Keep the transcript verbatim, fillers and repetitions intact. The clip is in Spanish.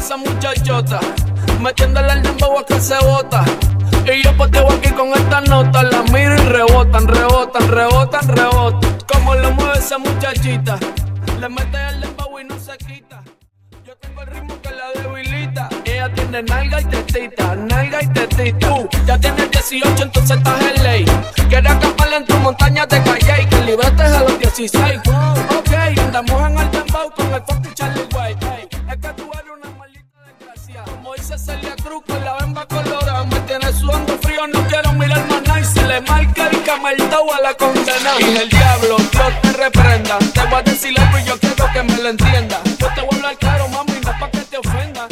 esa muchachota, metiéndole el dembow a que se bota. Y yo poteo aquí con esta nota, la miro y rebotan, rebotan, rebotan, rebotan. Como lo mueve esa muchachita, le mete el dembow y no se quita. Yo tengo el ritmo que la debilita. Ella tiene nalga y tetita, nalga y tetita. Tú ya tienes dieciocho, entonces estás en ley. Quieres acampar en tu montaña de calle y que libraste a los dieciséis. Ok, andamos en el dembow con el fucking Charlie White. Hey, es que tú eres una maldita desgracia. Como dice Celia Cruz con la bemba colorada, me tienes sudando frío, no quiero mirar más nada. Y se le marca el cameltao a la condena. Y el diablo, Dios te reprenda. Te voy a decir algo y yo quiero que me lo entienda. Yo te voy a hablar claro, mami, no es pa' que te ofenda.